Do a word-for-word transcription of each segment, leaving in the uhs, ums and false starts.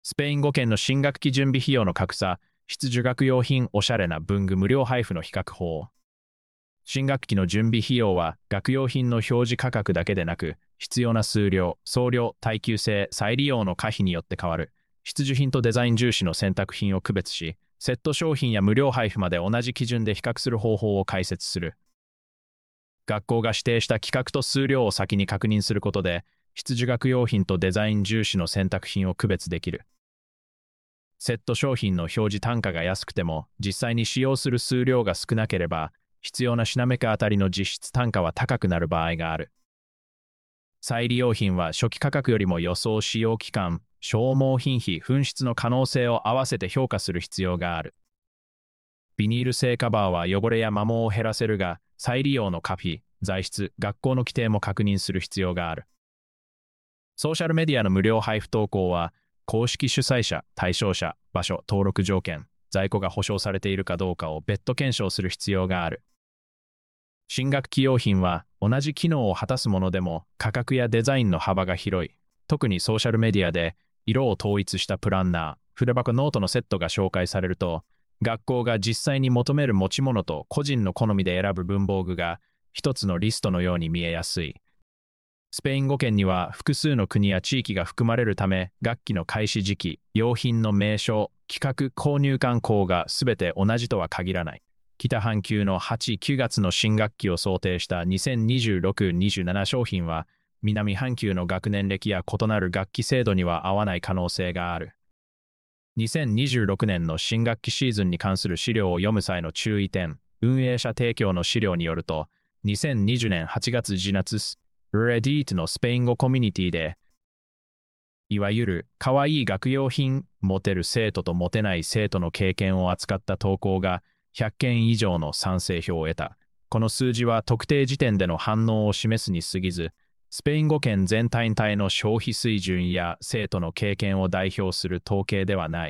スペイン語圏の新学期準備費用の格差、必需学用品おしゃれな文具無料配布の比較法。新学期の準備費用は学用品の表示価格だけでなく、必要な数量、送料、耐久性、再利用の可否によって変わる。必需品とデザイン重視の選択品を区別し、セット商品や無料配布まで同じ基準で比較する方法を解説する。学校が指定した規格と数量を先に確認することで、必需学用品とデザイン重視の選択品を区別できる。セット商品の表示単価が安くても、実際に使用する数量が少なければ、必要な品目かあたりの実質単価は高くなる場合がある。再利用品は初期価格よりも予想使用期間、消耗品費、紛失の可能性を合わせて評価する必要がある。ビニール製カバーは汚れや摩耗を減らせるが、再利用の可否、材質、学校の規定も確認する必要がある。ソーシャルメディアの無料配布投稿は、公式主催者、対象者、場所、登録条件、在庫が保証されているかどうかを別途検証する必要がある。新学期用品は同じ機能を果たすものでも価格やデザインの幅が広い。特にソーシャルメディアで色を統一したプランナー、筆箱ノートのセットが紹介されると、学校が実際に求める持ち物と個人の好みで選ぶ文房具が一つのリストのように見えやすい。スペイン語圏には複数の国や地域が含まれるため、学期の開始時期、用品の名称、規格、購入慣行がすべて同じとは限らない。北半球のはち、きゅうがつの新学期を想定したにせんにじゅうろく、にじゅうなな商品は、南半球の学年歴や異なる学期制度には合わない可能性がある。にせんにじゅうろくねんの新学期シーズンに関する資料を読む際の注意点、運営者提供の資料によると、にせんにじゅうねんはちがつじなつス、レディートのスペイン語コミュニティで、いわゆる可愛い学用品、モテる生徒とモテない生徒の経験を扱った投稿がひゃっけん以上の賛成票を得た。この数字は特定時点での反応を示すに過ぎず、スペイン語圏全体の消費水準や生徒の経験を代表する統計ではない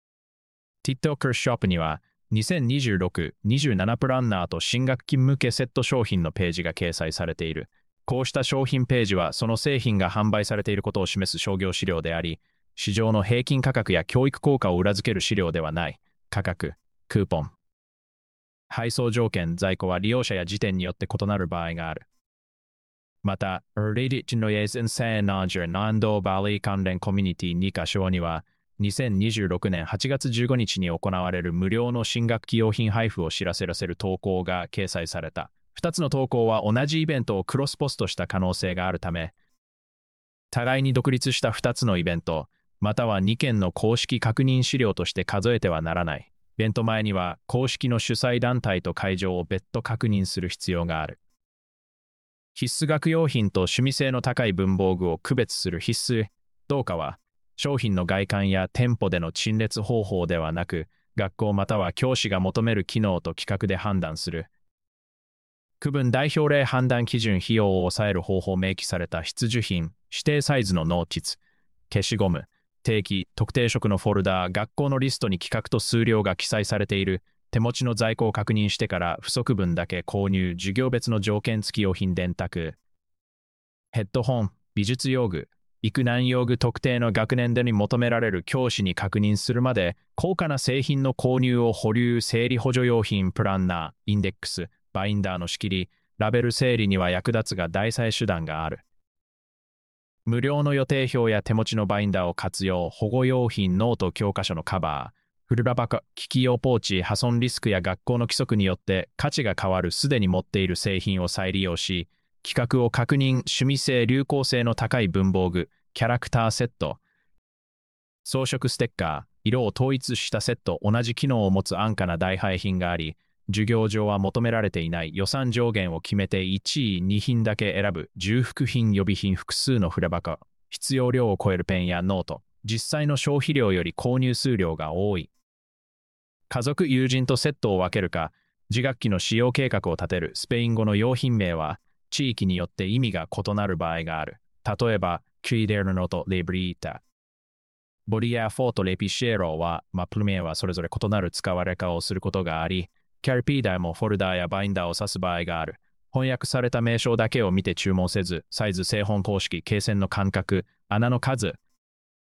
。TikToker ショップにはにせんにじゅうろく、にじゅうななプランナーと新学期向けセット商品のページが掲載されている。こうした商品ページはその製品が販売されていることを示す商業資料であり、市場の平均価格や教育効果を裏付ける資料ではない。価格、クーポン。配送条件、在庫は利用者や時点によって異なる場合がある。また、Reddit のエズンセンナージャー南道バリー関連コミュニティに箇所には、にせんにじゅうろくねんはちがつじゅうごにちに行われる無料の新学期用品配布を知らせらせる投稿が掲載された。ふたつの投稿は同じイベントをクロスポストした可能性があるため、互いに独立したふたつのイベント、またはにけんの公式確認資料として数えてはならない。イベント前には公式の主催団体と会場を別途確認する必要がある。必須学用品と趣味性の高い文房具を区別する必須どうかは、商品の外観や店舗での陳列方法ではなく、学校または教師が求める機能と規格で判断する。区分代表例判断基準費用を抑える方法明記された必需品、指定サイズのノーティツ、消しゴム、定期、特定色のフォルダー、学校のリストに規格と数量が記載されている、手持ちの在庫を確認してから不足分だけ購入、授業別の条件付き用品電卓、ヘッドホン、美術用具、育難用具特定の学年でに求められる教師に確認するまで、高価な製品の購入を保留、整理補助用品、プランナー、インデックス、バインダーの仕切り、ラベル整理には役立つが代替手段がある。無料の予定表や手持ちのバインダーを活用、保護用品、ノート、教科書のカバー、フルラバカ、機器用ポーチ、破損リスクや学校の規則によって価値が変わるすでに持っている製品を再利用し、規格を確認、趣味性、流行性の高い文房具、キャラクターセット、装飾ステッカー、色を統一したセット、同じ機能を持つ安価な代替品があり、授業上は求められていない予算上限を決めていちい、にひんだけ選ぶ重複品予備品複数の筆箱、必要量を超えるペンやノート、実際の消費量より購入数量が多い。家族、友人とセットを分けるか、次学期の使用計画を立てるスペイン語の用品名は、地域によって意味が異なる場合がある。例えば、クイデルノとレブリータ。ボリアフォーとレピシェロは、まあ、プルメはそれぞれ異なる使われ方をすることがあり、キャリピーダーもフォルダーやバインダーを指す場合がある。翻訳された名称だけを見て注文せず、サイズ、製本方式、罫線の間隔、穴の数、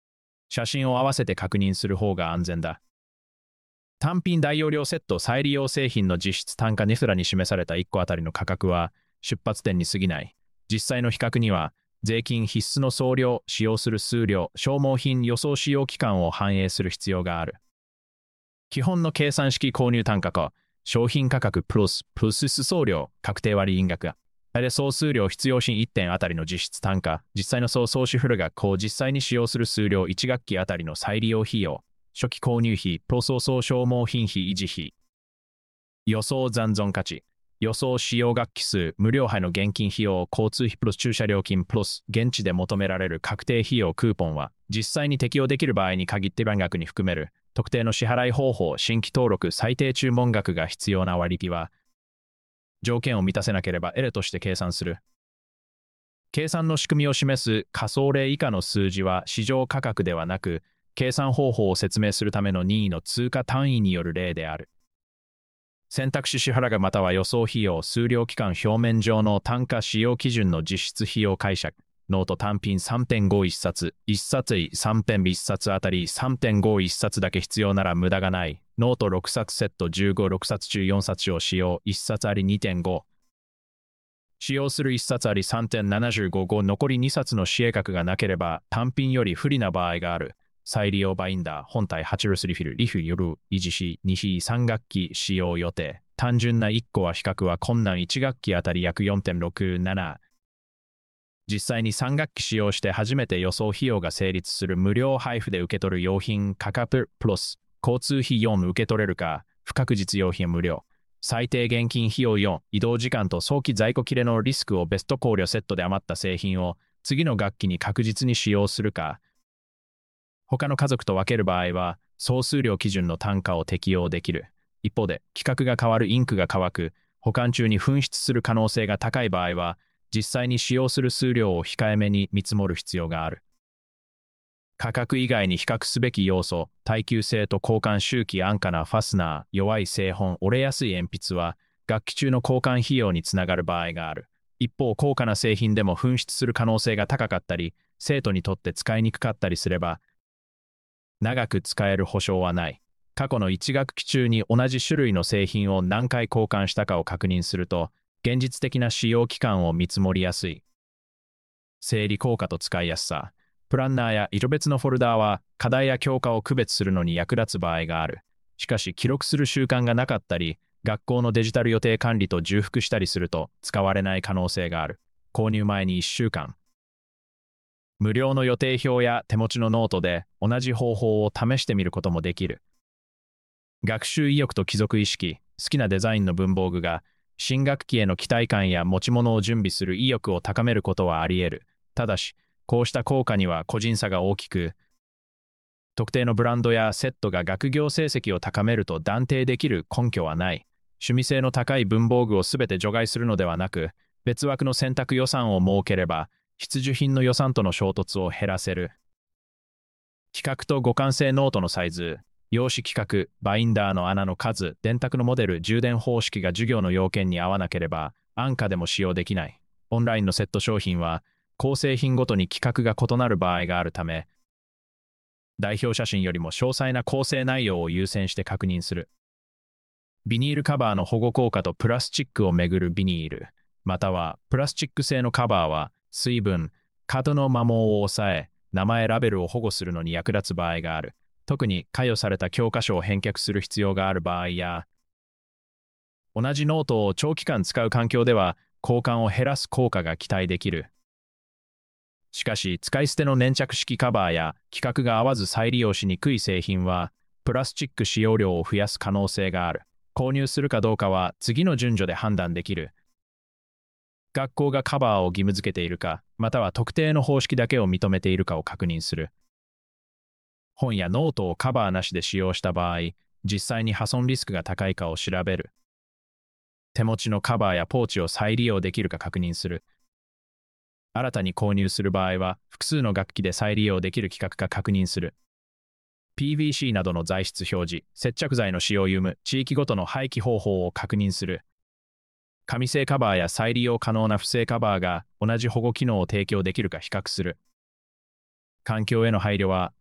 写真を合わせて確認する方が安全だ。単品大容量セット再利用製品の実質単価値札に示されたいっこあたりの価格は出発点に過ぎない。実際の比較には、税金必須の送料、使用する数量、消耗品予想使用期間を反映する必要がある。基本の計算式購入単価か、商品価格プラス、プラス送料、確定割引額が。あれ総数量必要品いってんあたりの実質単価、実際の総総支付額を実際に使用する数量いち学期あたりの再利用費用、初期購入費、プロ送送消耗品費維持費。予想残存価値。予想使用学期数、無料配の現金費用、交通費プラス駐車料金プラス、現地で求められる確定費用クーポンは、実際に適用できる場合に限って番額に含める、特定の支払い方法、新規登録、最低注文額が必要な割引は、条件を満たせなければエレとして計算する。計算の仕組みを示す仮想例以下の数字は市場価格ではなく、計算方法を説明するための任意の通貨単位による例である。選択肢支払額または予想費用、数量期間表面上の単価使用基準の実質費用解釈。ノート単品 さんてんご 一冊、いっさついさんペンいっさつあたり さんてんご いっさつだけ必要なら無駄がない。ノートろくさつセットじゅうご、ろくさつ中よんさつを使用、いっさつあり にてんご。使用するいっさつあり さんてんななご 後残りにさつの支援額がなければ単品より不利な場合がある。再利用バインダー、本体はちルスリフィル、リフィル、維持費、に費さん学期使用予定。単純ないっこは比較は困難いち学期あたり約 よんてんろくなな。実際にさん学期使用して初めて予想費用が成立する無料配布で受け取る用品価格プラス交通費よん受け取れるか、不確実用品無料。最低現金費用よん、移動時間と早期在庫切れのリスクをベスト考慮セットで余った製品を次の学期に確実に使用するか、他の家族と分ける場合は、総数量基準の単価を適用できる。一方で、規格が変わるインクが乾く、保管中に紛失する可能性が高い場合は、実際に使用する数量を控えめに見積もる必要がある。価格以外に比較すべき要素、耐久性と交換周期安価なファスナー、弱い製本、折れやすい鉛筆は、学期中の交換費用につながる場合がある。一方、高価な製品でも紛失する可能性が高かったり、生徒にとって使いにくかったりすれば、長く使える保証はない。過去のいち学期中に同じ種類の製品を何回交換したかを確認すると、現実的な使用期間を見積もりやすい。整理効果と使いやすさ。プランナーや色別のフォルダーは課題や教科を区別するのに役立つ場合がある。しかし記録する習慣がなかったり、学校のデジタル予定管理と重複したりすると使われない可能性がある。購入前にいっしゅうかん。無料の予定表や手持ちのノートで同じ方法を試してみることもできる。学習意欲と帰属意識、好きなデザインの文房具が新学期への期待感や持ち物を準備する意欲を高めることはあり得る。ただし、こうした効果には個人差が大きく、特定のブランドやセットが学業成績を高めると断定できる根拠はない。趣味性の高い文房具をすべて除外するのではなく、別枠の選択予算を設ければ、必需品の予算との衝突を減らせる。規格と互換性ノートのサイズ、用紙規格、バインダーの穴の数、電卓のモデル、充電方式が授業の要件に合わなければ、安価でも使用できない。オンラインのセット商品は、構成品ごとに規格が異なる場合があるため、代表写真よりも詳細な構成内容を優先して確認する。ビニールカバーの保護効果とプラスチックをめぐるビニール、またはプラスチック製のカバーは、水分、角の摩耗を抑え、名前ラベルを保護するのに役立つ場合がある。特に貸与された教科書を返却する必要がある場合や、同じノートを長期間使う環境では交換を減らす効果が期待できる。しかし、使い捨ての粘着式カバーや規格が合わず再利用しにくい製品は、プラスチック使用量を増やす可能性がある。購入するかどうかは次の順序で判断できる。学校がカバーを義務付けているか、または特定の方式だけを認めているかを確認する。本やノートをカバーなしで使用した場合、実際に破損リスクが高いかを調べる。手持ちのカバーやポーチを再利用できるか確認する。新たに購入する場合は、複数の学期で再利用できる規格か確認する。ピーブイシー などの材質表示、接着剤の使用有無、地域ごとの廃棄方法を確認する。紙製カバーや再利用可能な不正カバーが同じ保護機能を提供できるか比較する。環境への配慮は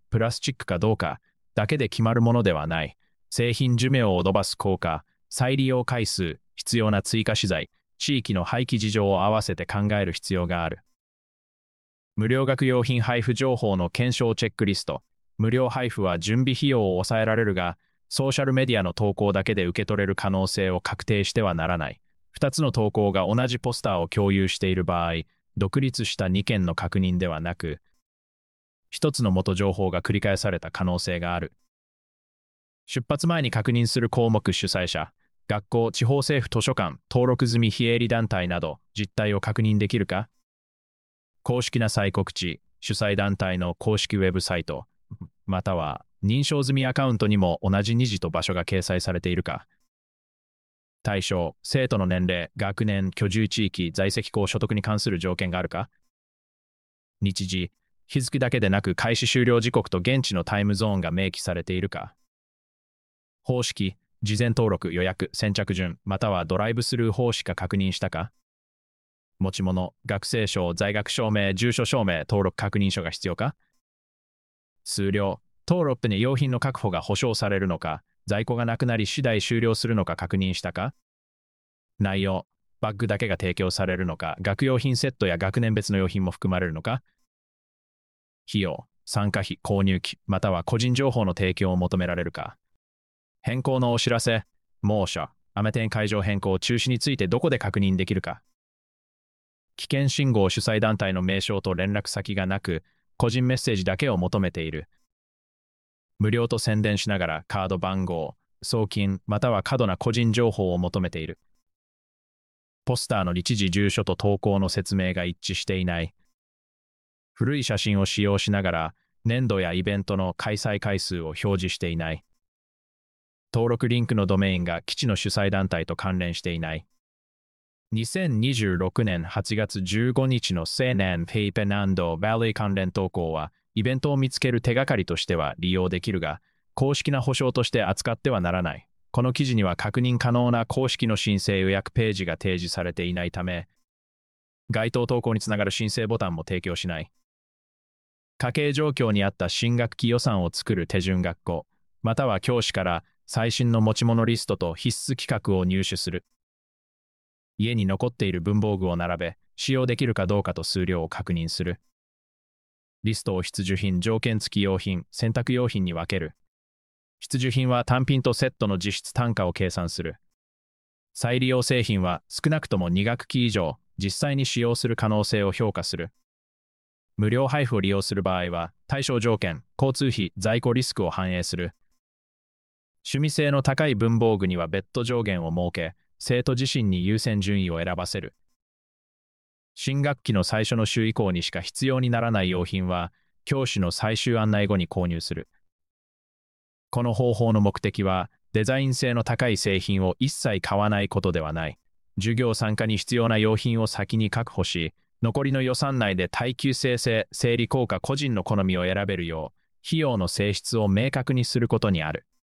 プラスチックかどうかだけで決まるものではない。製品寿命を延ばす効果、再利用回数、必要な追加資材、地域の廃棄事情を合わせて考える必要がある。無料学用品配布情報の検証チェックリスト。無料配布は準備費用を抑えられるが、ソーシャルメディアの投稿だけで受け取れる可能性を確定してはならない。ふたつの投稿が同じポスターを共有している場合、独立したにけんの確認ではなく、ひとつの元情報が繰り返された可能性がある。出発前に確認する項目主催者、学校、地方政府図書館、登録済み非営利団体など実態を確認できるか？公式な再告知、主催団体の公式ウェブサイト、または認証済みアカウントにも同じ日時と場所が掲載されているか？対象、生徒の年齢、学年、居住地域、在籍校所得に関する条件があるか？日時、日付だけでなく開始終了時刻と現地のタイムゾーンが明記されているか？方式、事前登録、予約、先着順、またはドライブスルー方式か確認したか？持ち物、学生証、在学証明、住所証明、登録確認書が必要か？数量、登録に用品の確保が保証されるのか、在庫がなくなり次第終了するのか確認したか？内容、バッグだけが提供されるのか、学用品セットや学年別の用品も含まれるのか？費用、参加費、購入費、または個人情報の提供を求められるか？変更のお知らせ、猛暑、アメ店会場変更中止についてどこで確認できるか？危険信号主催団体の名称と連絡先がなく、個人メッセージだけを求めている。無料と宣伝しながらカード番号、送金、または過度な個人情報を求めている。ポスターの日時住所と投稿の説明が一致していない。古い写真を使用しながら年度やイベントの開催回数を表示していない。登録リンクのドメインが基地の主催団体と関連していない。にせんにじゅうろくねんはちがつじゅうごにちの青年ペイペナンドバレー関連投稿は、イベントを見つける手がかりとしては利用できるが、公式な保証として扱ってはならない。この記事には確認可能な公式の申請予約ページが提示されていないため、該当投稿につながる申請ボタンも提供しない。家計状況に合った新学期予算を作る手順学校、または教師から最新の持ち物リストと必須規格を入手する。家に残っている文房具を並べ、使用できるかどうかと数量を確認する。リストを必需品、条件付き用品、洗濯用品に分ける。必需品は単品とセットの実質単価を計算する。再利用製品は少なくともに学期以上、実際に使用する可能性を評価する。無料配布を利用する場合は、対象条件、交通費、在庫リスクを反映する。趣味性の高い文房具には別途上限を設け、生徒自身に優先順位を選ばせる。新学期の最初の週以降にしか必要にならない用品は、教師の最終案内後に購入する。この方法の目的は、デザイン性の高い製品を一切買わないことではない。授業参加に必要な用品を先に確保し、残りの予算内で耐久性性、整理効果個人の好みを選べるよう、費用の性質を明確にすることにある。